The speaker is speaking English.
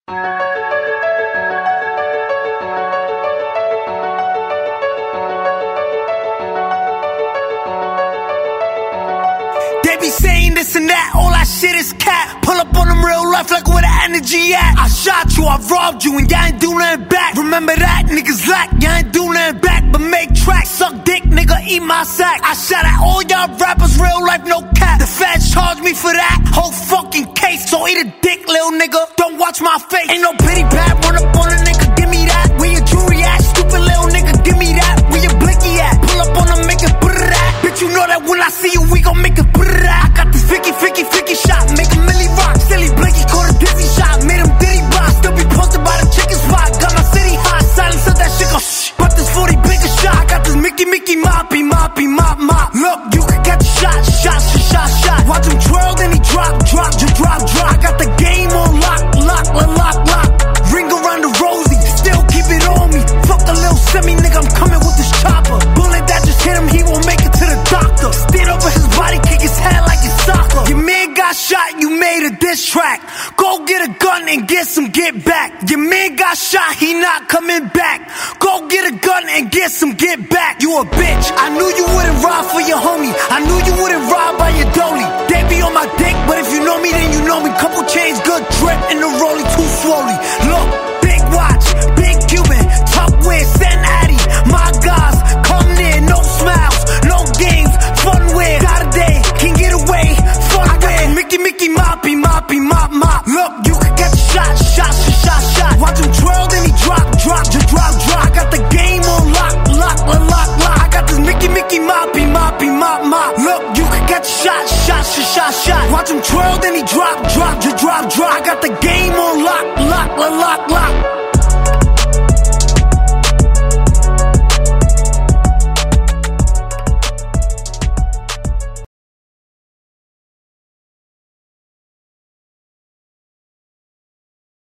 They be saying this and that, all that shit is cat. Pull up on them real life like where the energy at. I shot you, I robbed you, and y'all ain't do nothing back. Remember that, niggas lack, y'all ain't do nothing back. But make tracks, suck dick, nigga, eat my sack. I shot at all y'all rappers, real life, no cap. The feds charge me for that whole fucking case. So eat a dick, little nigga, don't watch my face. Ain't no pity pat, run up on a nigga, give me that. Where your jewelry at, stupid little nigga, give me that. Where your blicky at, pull up on them, make it brrrr. Bitch, you know that when I see you, we gon' make it brrrr. I got this Vicky shot, make a milli rock. Silly Blicky caught a dizzy shot, made him diddy box. Still be posted by the chicken spot, got my city hot. Silence of that shit go shh, but this 40 bigger shot. I got this Mickey moppy, mop. Look, you can get the shot. Watch him twirl, then he drop. I got the game on lock. Ring around the rosy, still keep it on me. Fuck a little semi, nigga, I'm coming with this chopper. Bullet that just hit him, he won't make it to the doctor. Stand over his body, kick his head like it's soccer. Your man got shot, you made a diss track. Go get a gun and get some get back. Your man got shot, he not coming back. Go get a gun and get some get back. You a bitch, I knew you wouldn't ride for your homie. I knew you wouldn't ride by your dolly. They be on my dick, but if you know me, then you know me. Couple chains, good drip, in the rollie too slowly. Look, big watch, big Cuban, tuck with San Addy. My guys, come near, no smiles, no games, fun with. Got a day, can get away, fun with. Mickey moppy, mop. Look, you can get the shot. Watch him twirl, then he drop. I got the game on lock. I got this Mickey moppy, mop. Look, you can get the shot. Watch him twirl, then he drop. I got the game on lock.